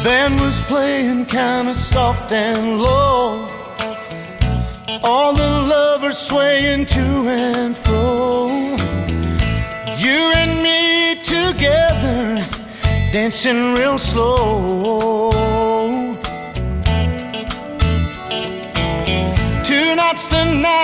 band was playing kinda soft and low. All the lovers swaying to and fro. You and me together, dancing real slow. Tonight's the night